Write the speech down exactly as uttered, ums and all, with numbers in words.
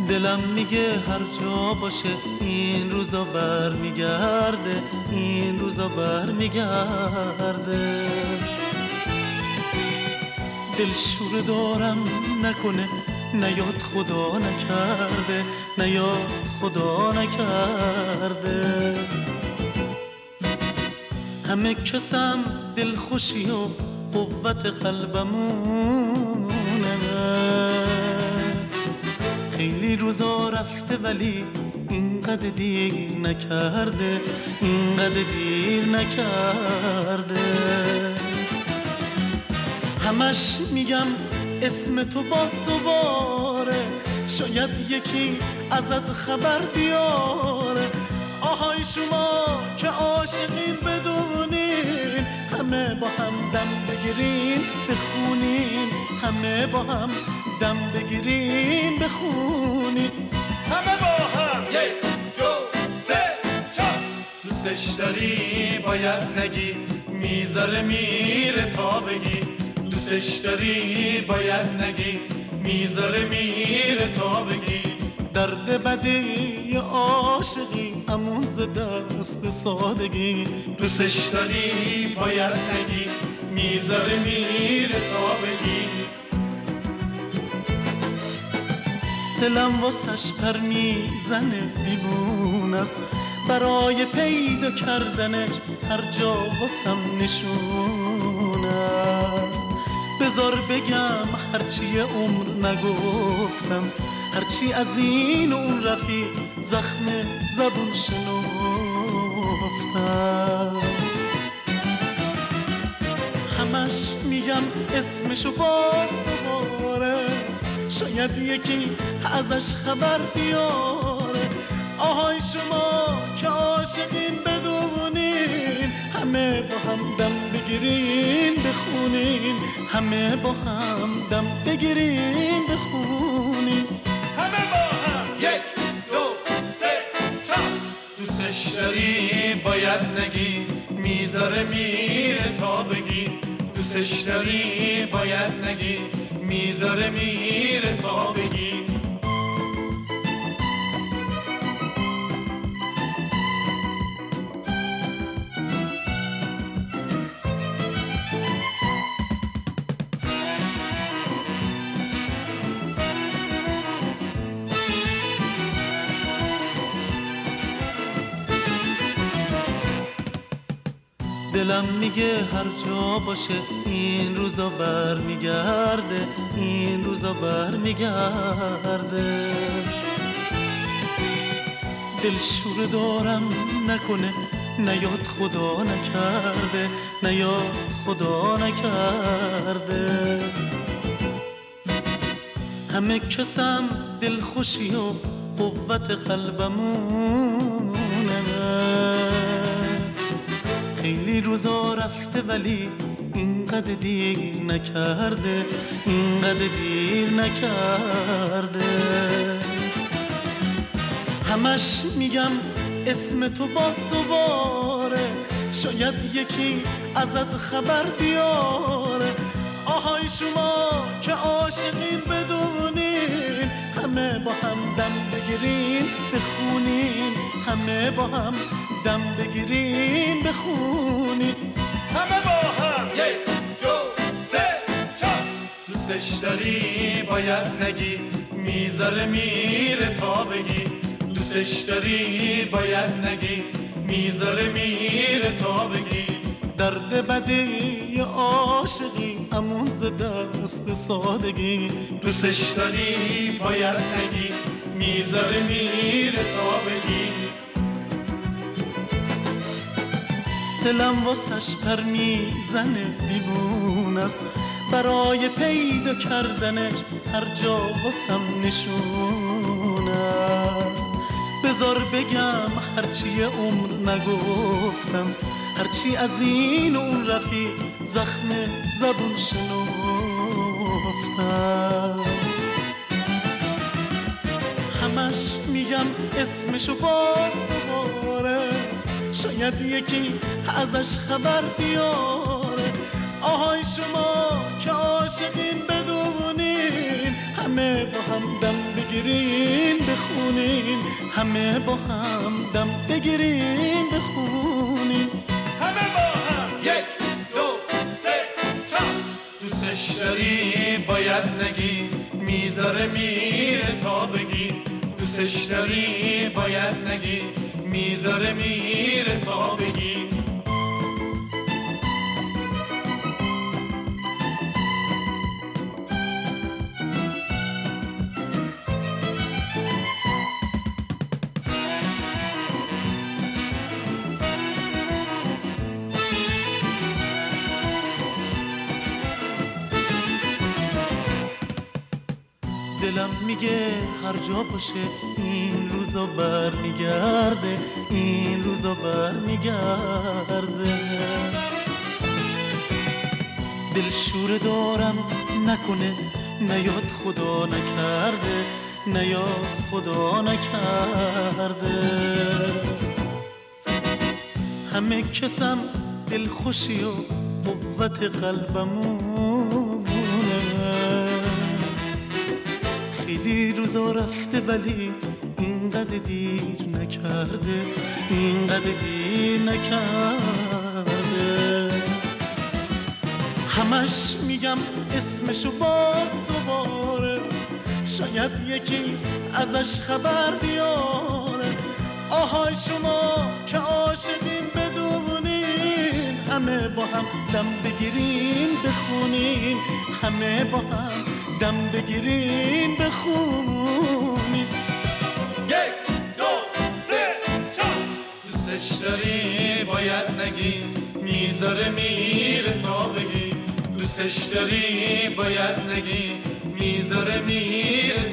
دلم میگه هر جا باشه این روزا بر میگرده، این روزا بر میگرده. دل شور دارم نکنه نیاد خدا نکرده، نیاد خدا نکرده. همه کسم دل خوشی و قوت قلبمونه، خیلی روزا رفته ولی اینقدر دیر نکرده، اینقدر دیر نکرده. همش میگم اسم تو باز دوباره، شاید یکی ازت خبر بیاره. آهای شما که عاشقین بدونین، همه با هم دم بگیرین بخونین، همه با هم دم بگیرین بخونین. همه با هم یک دو سه چهار. دوستش داری باید نگی، میذاره میره تا بگی. دوستش داری باید نگی، میذاره میره تا بگی. درد بدی عاشقی همون ز دست سادگی. دوستش داری باید نگی، میذاره میره تا بگی. دلم واسش پر میزنه دیوون است، برای پیدا کردنش هر جا واسم نشون است. بذار بگم هرچی عمر نگفتم، هرچی از این اون رفیق زخم زبون شنفتم. همش میگم اسمشو باز دوباره، شاید یکی ازش خبر بیاره. آهای شما که عاشقین بدونین، همه با هم دم بگیرین بخونین، همه با هم دم بگیرین بخونین. همه با هم یک دو سه چهار. دوستش داری باید نگی، میذاره میره تا بگی. دوستش داری باید نگی، میذاره میره تا بگی. دلم میگه هر جا باشه این روزا بر میگرده، این روزا بر میگرده. دل شور دارم نکنه نیاد خدا نکرده، نیاد خدا نکرده. همه کسم دل خوشی و قوت قلبمونه، خیلی روزا رفته ولی اینقدر دیر نکرده، اینقدر دیر نکرده. همش میگم اسم تو باز دوباره، شاید یکی ازت خبر بیاره. آهای شما که عاشقین بدونین، همه با هم دم بگیرین بخونین، همه با هم دم بگیرین بخونین. همه با هم یک دو سه چهار. دوستش داری باید نگی، میذاره میره تا بگی. دوستش داری باید نگی، میذاره میره تا بگی. درد بدی عاشقی همون ز دست سادگی. دوستش داری باید نگی، میذاره میره تا بگی. دلم واسش پر میزنه دیوون است، برای پیدا کردنش هر جا واسم نشون است. بذار بگم هرچی عمر نگفتم، هرچی از این اون رفیق زخم زبون شنفتم. همش میگم اسمشو باز دوباره، شاید یکی ازش خبر بیاره. آهای شما که عاشقین بدونین، همه با هم دم بگیرین بگیریم بخونیم، همه با هم دم بگیریم بخونیم، همه با هم یک دو سه چهار. دوستش داری باید نگی، میذاره میره تا بگی. دوستش داری باید نگی، میذاره میره تا بگی. دلم میگه هر جا باشه این روزا بر میگرده، این روزا بر میگرده. دل شور دارم نکنه نیاد خدا نکرده، نیاد خدا نکرده. همه کسم دل خوشی و قوت قلبمونه، خیلی روزا رفته ولی اینقدر دیر نکرده، اینقدر دیر نکرده. همش میگم اسمشو باز دوباره، شاید یکی ازش خبر بیاره. آهای شما که عاشقین بدونین، همه با هم دم بگیریم بخونیم، همه با هم دم بگیریم بخونیم. یک دو سه چهار. دوستش داری باید نگی، میذاره میره تا بگی. دوستش داری باید نگی، میذاره میره